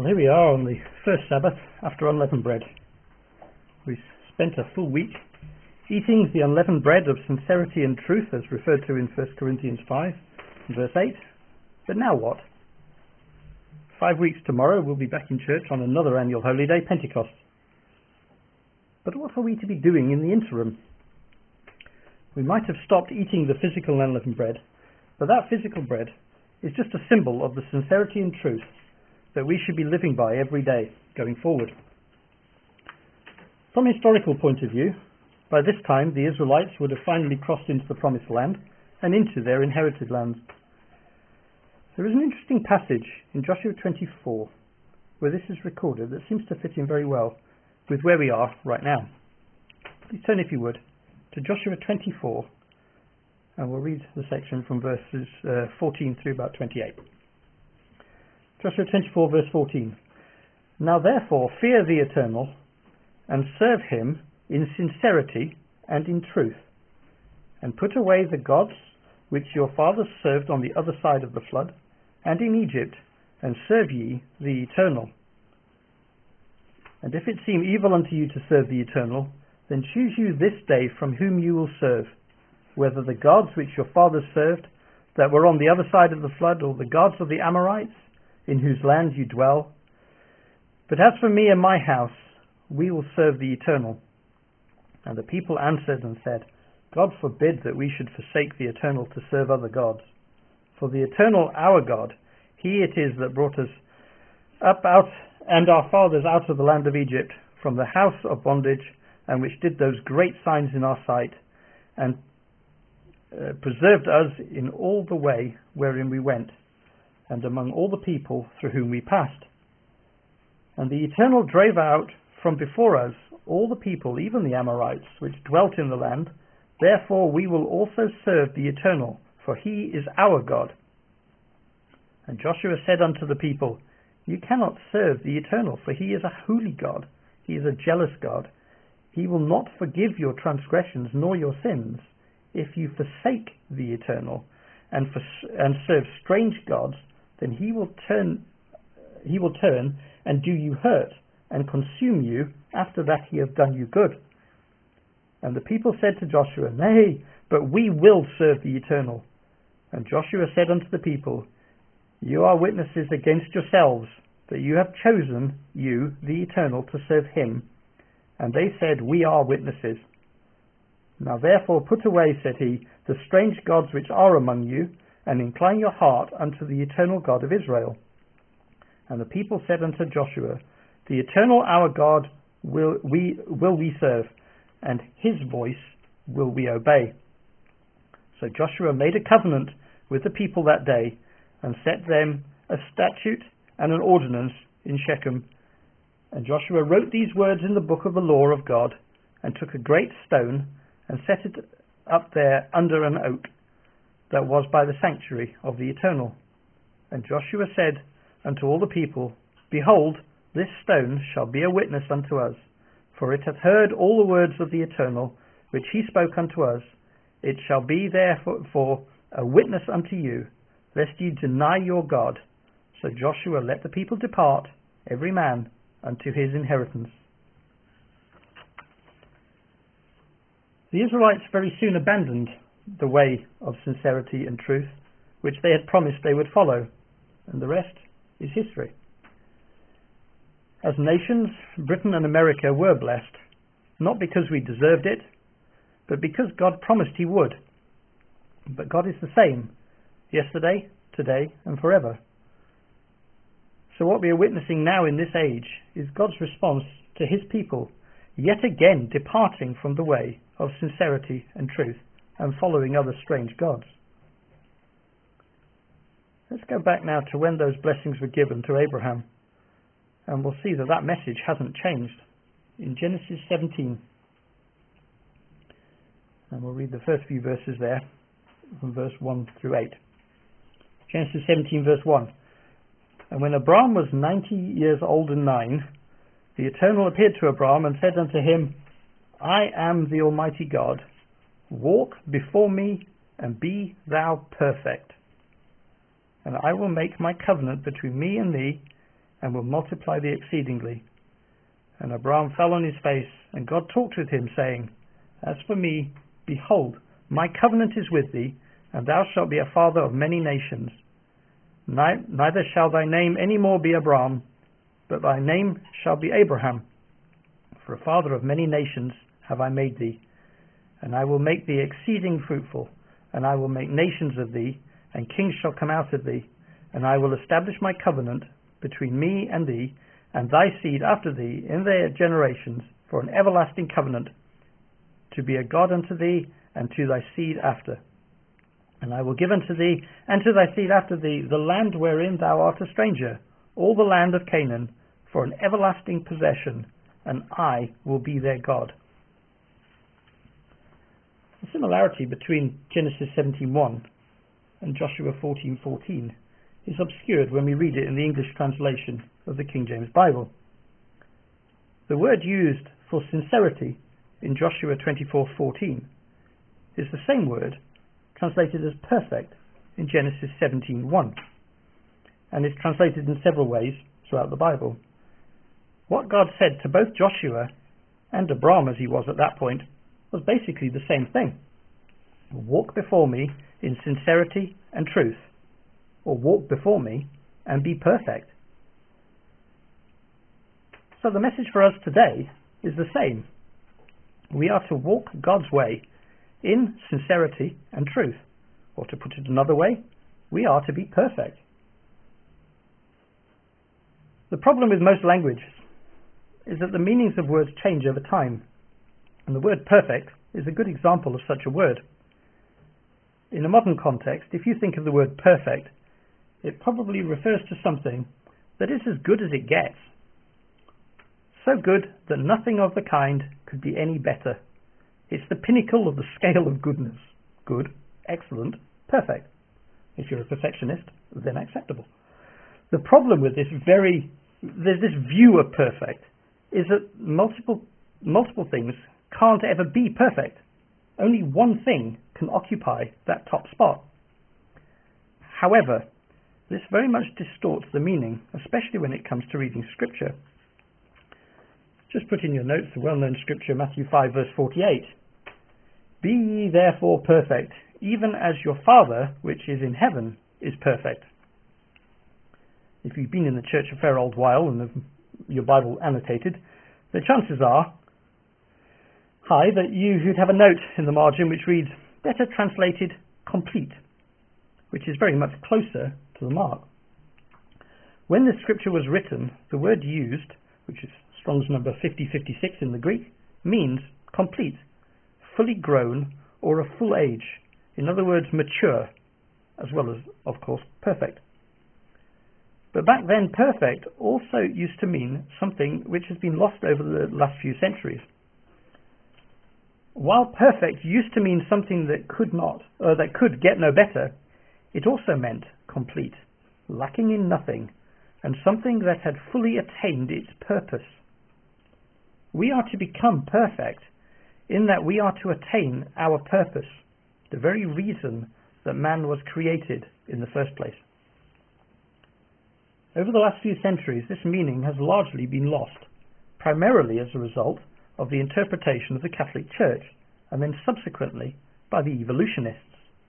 Well, here we are on the first Sabbath after unleavened bread. We spent a full week eating the unleavened bread of sincerity and truth as referred to in 1 Corinthians 5 and verse 8. But now what? 5 weeks tomorrow we'll be back in church on another annual holy day, Pentecost. But what are we to be doing in the interim? We might have stopped eating the physical unleavened bread, but that physical bread is just a symbol of the sincerity and truth that we should be living by every day going forward. From a historical point of view, by this time the Israelites would have finally crossed into the promised land and into their inherited land. There is an interesting passage in Joshua 24 where this is recorded that seems to fit in very well with where we are right now. Please turn, if you would, to Joshua 24, and we'll read the section from verses 14 through about 28. Joshua 24 verse 14. Now therefore fear the Eternal, and serve him in sincerity and in truth, and put away the gods which your fathers served on the other side of the flood, and in Egypt, and serve ye the Eternal. And if it seem evil unto you to serve the Eternal, then choose you this day from whom you will serve, whether the gods which your fathers served that were on the other side of the flood, or the gods of the Amorites, in whose land you dwell. But as for me and my house, we will serve the Eternal. And the people answered and said, God forbid that we should forsake the Eternal to serve other gods. For the Eternal our God, he it is that brought us up out and our fathers out of the land of Egypt, from the house of bondage, and which did those great signs in our sight, and preserved us in all the way wherein we went, and among all the people through whom we passed. And the Eternal drave out from before us all the people, even the Amorites, which dwelt in the land. Therefore we will also serve the Eternal, for he is our God. And Joshua said unto the people, You cannot serve the Eternal, for he is a holy God. He is a jealous God. He will not forgive your transgressions nor your sins, if you forsake the Eternal and serve strange gods. Then he will turn and do you hurt and consume you after that he have done you good. And the people said to Joshua, Nay, but we will serve the Eternal. And Joshua said unto the people, You are witnesses against yourselves that you have chosen you, the Eternal, to serve him. And they said, We are witnesses. Now therefore put away, said he, the strange gods which are among you, and incline your heart unto the Eternal God of Israel. And the people said unto Joshua, The Eternal our God will we serve, and his voice will we obey. So Joshua made a covenant with the people that day, and set them a statute and an ordinance in Shechem. And Joshua wrote these words in the book of the law of God, and took a great stone, and set it up there under an oak that was by the sanctuary of the Eternal. And Joshua said unto all the people, Behold, this stone shall be a witness unto us, for it hath heard all the words of the Eternal, which he spoke unto us. It shall be therefore a witness unto you, lest ye deny your God. So Joshua let the people depart, every man unto his inheritance. The Israelites very soon abandoned the way of sincerity and truth, which they had promised they would follow, and the rest is history. As nations, Britain and America were blessed, not because we deserved it, but because God promised he would. But God is the same, yesterday, today, and forever. So what we are witnessing now in this age is God's response to his people, yet again departing from the way of sincerity and truth, and following other strange gods. Let's go back now to when those blessings were given to Abraham, and we'll see that that message hasn't changed. In Genesis 17, and we'll read the first few verses there, from verse 1 through 8. Genesis 17 verse 1. And when Abram was 90 years old and 9, the Eternal appeared to Abram and said unto him, I am the Almighty God. Walk before me, and be thou perfect. And I will make my covenant between me and thee, and will multiply thee exceedingly. And Abram fell on his face, and God talked with him, saying, As for me, behold, my covenant is with thee, and thou shalt be a father of many nations. Neither shall thy name any more be Abram, but thy name shall be Abraham. For a father of many nations have I made thee. And I will make thee exceeding fruitful, and I will make nations of thee, and kings shall come out of thee. And I will establish my covenant between me and thee, and thy seed after thee in their generations, for an everlasting covenant, to be a God unto thee, and to thy seed after. And I will give unto thee, and to thy seed after thee, the land wherein thou art a stranger, all the land of Canaan, for an everlasting possession, and I will be their God. The similarity between Genesis 17:1 and Joshua 14:14 is obscured when we read it in the English translation of the King James Bible. The word used for sincerity in Joshua 24:14 is the same word translated as perfect in Genesis 17:1, and is translated in several ways throughout the Bible. What God said to both Joshua and Abram, as he was at that point, was basically the same thing. Walk before me in sincerity and truth, or walk before me and be perfect. So the message for us today is the same. We are to walk God's way in sincerity and truth, or to put it another way, we are to be perfect. The problem with most languages is that the meanings of words change over time, and the word perfect is a good example of such a word. In a modern context, if you think of the word perfect, it probably refers to something that is as good as it gets. So good that nothing of the kind could be any better. It's the pinnacle of the scale of goodness. Good, excellent, perfect. If you're a perfectionist, then acceptable. The problem with this view of perfect is that multiple things can't ever be perfect. Only one thing can occupy that top spot. However, this very much distorts the meaning, especially when it comes to reading Scripture. Just put in your notes the well-known Scripture, Matthew 5, verse 48. Be ye therefore perfect, even as your Father, which is in heaven, is perfect. If you've been in the church a fair old while and have your Bible annotated, the chances are high that you'd have a note in the margin which reads, better translated, complete, which is very much closer to the mark. When this scripture was written, the word used, which is Strong's number 5056 in the Greek, means complete, fully grown, or of full age. In other words, mature, as well as, of course, perfect. But back then, perfect also used to mean something which has been lost over the last few centuries. While perfect used to mean something that could get no better, it also meant complete, lacking in nothing, and something that had fully attained its purpose. We are to become perfect in that we are to attain our purpose, the very reason that man was created in the first place. Over the last few centuries, this meaning has largely been lost, primarily as a result of the interpretation of the Catholic Church, and then subsequently by the evolutionists.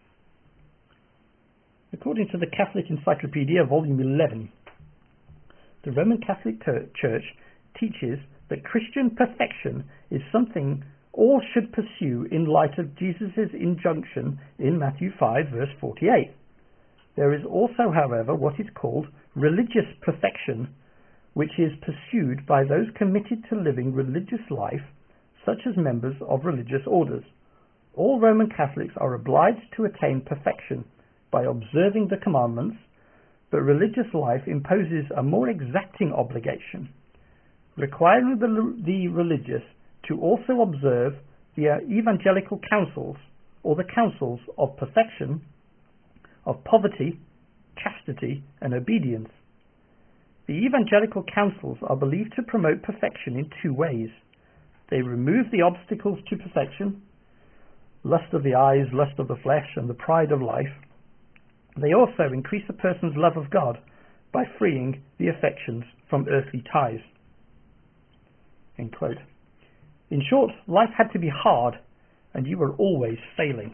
According to the Catholic Encyclopedia, Volume 11, the Roman Catholic Church teaches that Christian perfection is something all should pursue in light of Jesus' injunction in Matthew 5, verse 48. There is also, however, what is called religious perfection, which is pursued by those committed to living religious life, such as members of religious orders. All Roman Catholics are obliged to attain perfection by observing the commandments, but religious life imposes a more exacting obligation, requiring the religious to also observe the evangelical counsels, or the counsels of perfection, of poverty, chastity, and obedience. The evangelical counsels are believed to promote perfection in two ways. They remove the obstacles to perfection, lust of the eyes, lust of the flesh, and the pride of life. They also increase a person's love of God by freeing the affections from earthly ties. End quote. In short, life had to be hard, and you were always failing.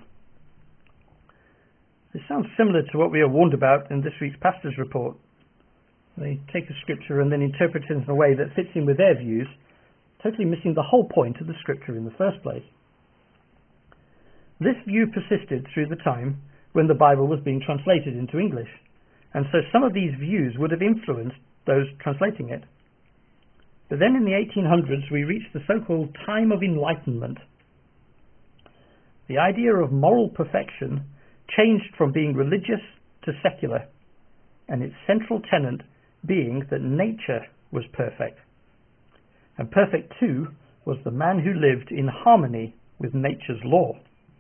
This sounds similar to what we are warned about in this week's pastor's report. They take a scripture and then interpret it in a way that fits in with their views, totally missing the whole point of the scripture in the first place. This view persisted through the time when the Bible was being translated into English, and so some of these views would have influenced those translating it. But then in the 1800s we reached the so-called time of enlightenment. The idea of moral perfection changed from being religious to secular, and its central tenet being that nature was perfect. And perfect too was the man who lived in harmony with nature's law.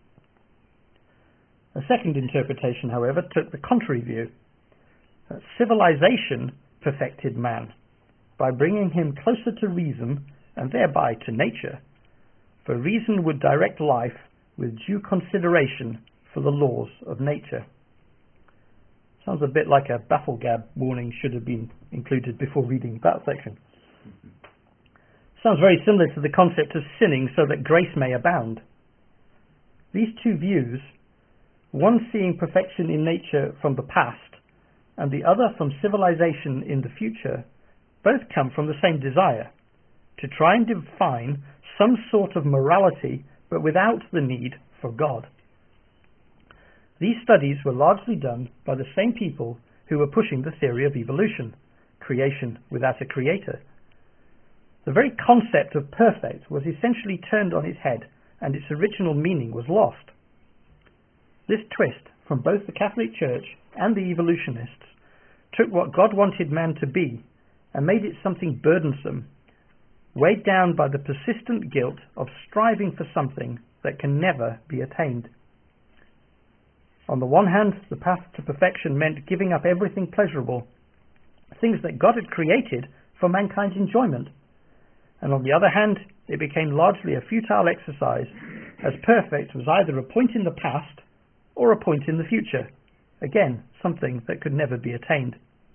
A second interpretation, however, took the contrary view. That civilization perfected man by bringing him closer to reason and thereby to nature, for reason would direct life with due consideration for the laws of nature. Sounds a bit like a Bafflegab warning should have been included before reading that section. Sounds very similar to the concept of sinning so that grace may abound. These two views, one seeing perfection in nature from the past and the other from civilization in the future, both come from the same desire, to try and define some sort of morality but without the need for God. These studies were largely done by the same people who were pushing the theory of evolution, creation without a creator. The very concept of perfect was essentially turned on its head, and its original meaning was lost. This twist from both the Catholic Church and the evolutionists took what God wanted man to be and made it something burdensome, weighed down by the persistent guilt of striving for something that can never be attained. On the one hand, the path to perfection meant giving up everything pleasurable, things that God had created for mankind's enjoyment. And on the other hand, it became largely a futile exercise, as perfect was either a point in the past or a point in the future. Again, something that could never be attained.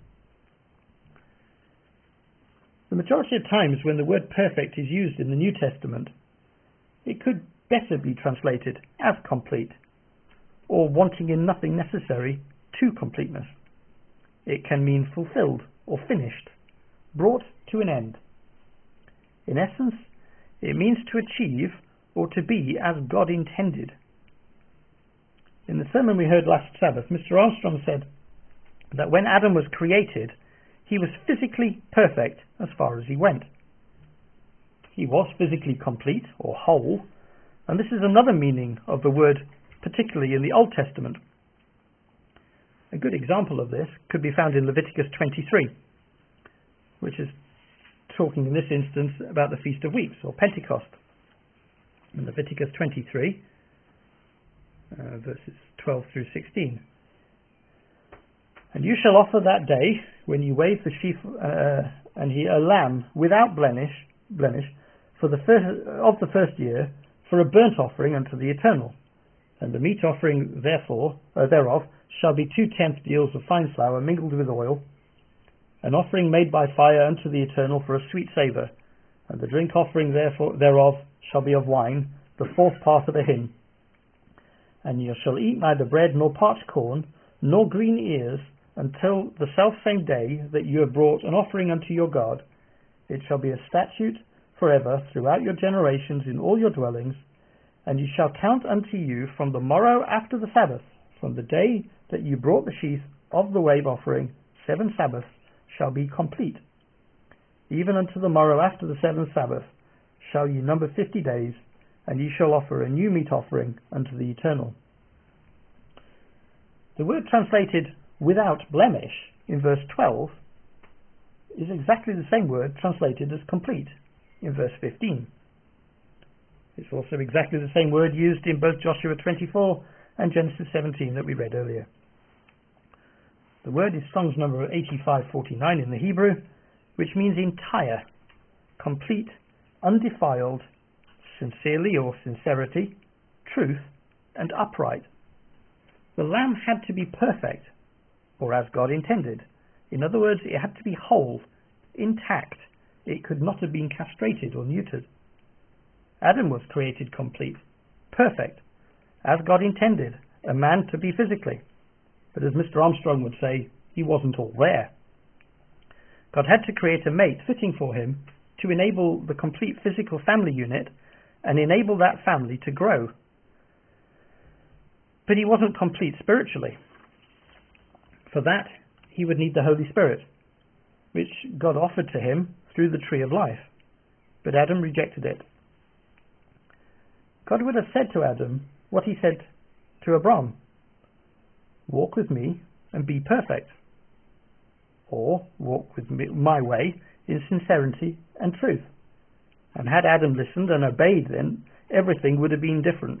The majority of times when the word perfect is used in the New Testament, it could better be translated as complete, or wanting in nothing necessary to completeness. It can mean fulfilled or finished, brought to an end. In essence, it means to achieve or to be as God intended. In the sermon we heard last Sabbath, Mr. Armstrong said that when Adam was created, he was physically perfect as far as he went. He was physically complete or whole, and this is another meaning of the word, particularly in the Old Testament. A good example of this could be found in Leviticus 23, which is talking in this instance about the Feast of Weeks or Pentecost. In Leviticus 23, verses 12 through 16. And you shall offer that day, when you wave the sheaf a lamb without blemish for the first year, for a burnt offering unto the Eternal. And the meat offering thereof shall be 2/10 deals of fine flour mingled with oil, an offering made by fire unto the Eternal for a sweet savour. And the drink offering thereof shall be of wine, the 4th part of a hin. And you shall eat neither bread nor parched corn, nor green ears, until the selfsame day that you have brought an offering unto your God. It shall be a statute forever throughout your generations in all your dwellings, and you shall count unto you from the morrow after the Sabbath, from the day that you brought the sheaf of the wave offering, 7 Sabbaths shall be complete. Even unto the morrow after the 7th Sabbath shall ye number 50 days, and ye shall offer a new meat offering unto the Eternal. The word translated without blemish in verse 12 is exactly the same word translated as complete in verse 15. It's also exactly the same word used in both Joshua 24 and Genesis 17 that we read earlier. The word is Strong's number 8549 in the Hebrew, which means entire, complete, undefiled, sincerely or sincerity, truth, and upright. The lamb had to be perfect, or as God intended. In other words, it had to be whole, intact. It could not have been castrated or neutered. Adam was created complete, perfect, as God intended a man to be physically. But as Mr. Armstrong would say, he wasn't all there. God had to create a mate fitting for him to enable the complete physical family unit and enable that family to grow. But he wasn't complete spiritually. For that, he would need the Holy Spirit, which God offered to him through the tree of life. But Adam rejected it. God would have said to Adam what he said to Abram: walk with me and be perfect, or walk with me, my way in sincerity and truth. And had Adam listened and obeyed, then everything would have been different.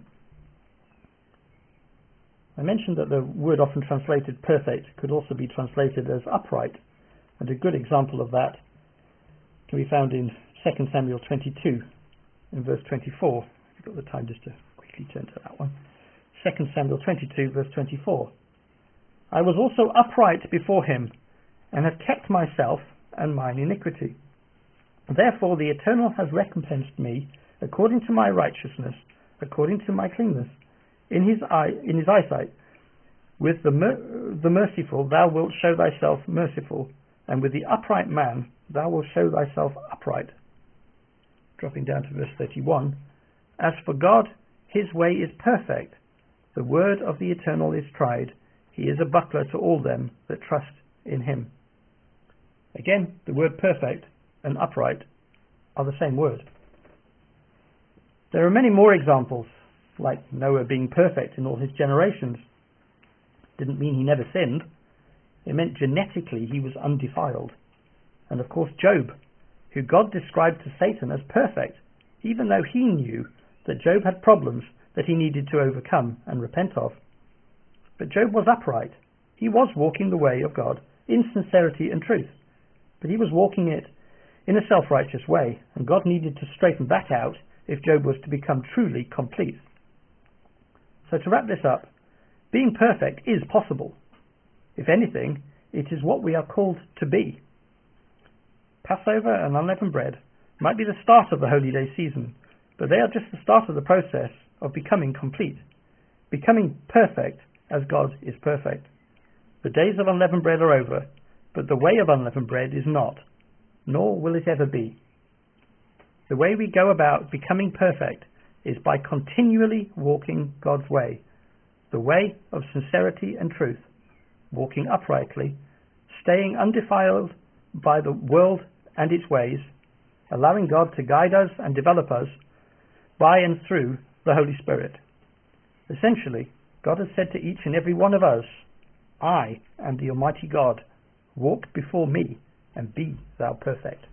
I mentioned that the word often translated perfect could also be translated as upright, and a good example of that can be found in 2 Samuel 22 in verse 24. I've got the time just to quickly turn to that one. 2 Samuel 22 verse 24. I was also upright before him, and have kept myself and mine iniquity. Therefore the Eternal has recompensed me according to my righteousness, according to my cleanness, in his eyesight. With the merciful thou wilt show thyself merciful, and with the upright man thou wilt show thyself upright. Dropping down to verse 31. As for God, his way is perfect. The word of the Eternal is tried. He is a buckler to all them that trust in him. Again, the word perfect and upright are the same word. There are many more examples, like Noah being perfect in all his generations. Didn't mean he never sinned. It meant genetically he was undefiled. And of course Job, who God described to Satan as perfect, even though he knew that Job had problems that he needed to overcome and repent of. But Job was upright. He was walking the way of God in sincerity and truth. But he was walking it in a self-righteous way, and God needed to straighten that out if Job was to become truly complete. So to wrap this up, being perfect is possible. If anything, it is what we are called to be. Passover and unleavened bread might be the start of the Holy Day season, but they are just the start of the process of becoming complete, becoming perfect as God is perfect. The days of unleavened bread are over, but the way of unleavened bread is not, nor will it ever be. The way we go about becoming perfect is by continually walking God's way, the way of sincerity and truth, walking uprightly, staying undefiled by the world and its ways, allowing God to guide us and develop us by and through the Holy Spirit. Essentially, God has said to each and every one of us, I am the Almighty God. Walk before me and be thou perfect.